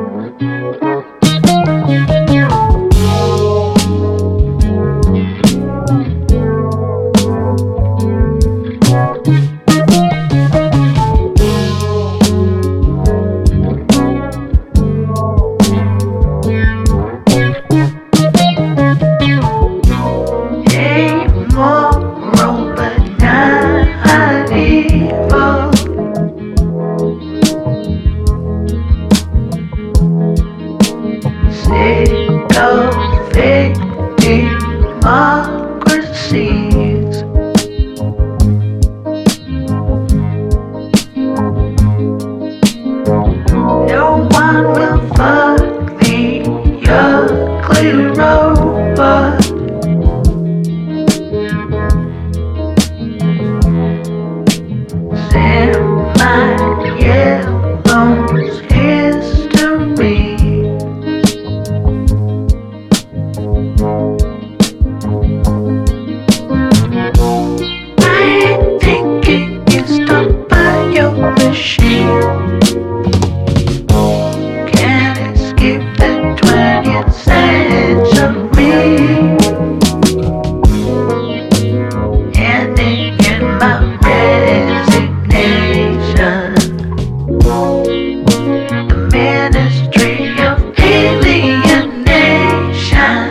Democracies. No one will fuck the ugly robot. Semi-yellow's history. Can't escape the 20th century. Handing in my resignation. The Ministry of Alienation.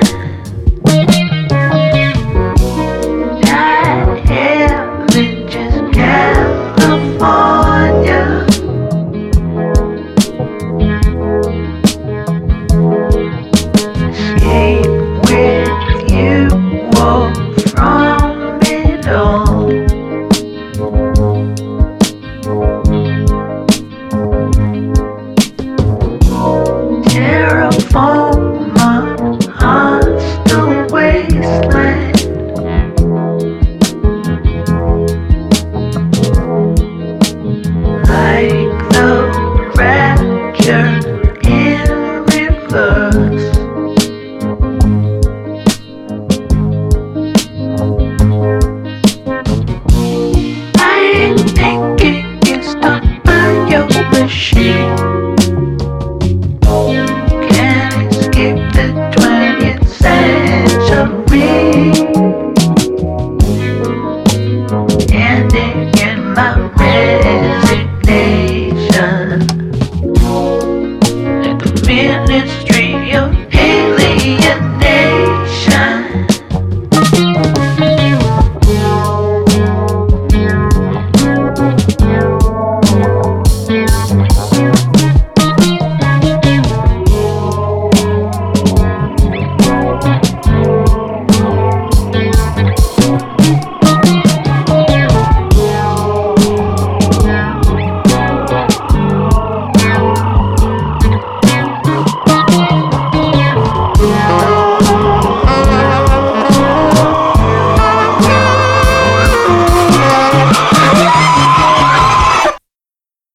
Not heaven, just California. Escape with you, walk from it all. Terraform a hostile wasteland. Like the rapture in reverse. I ain't thinking it's done by your machine. Can't escape the 20th century. Handing in my resignation. Like the minutes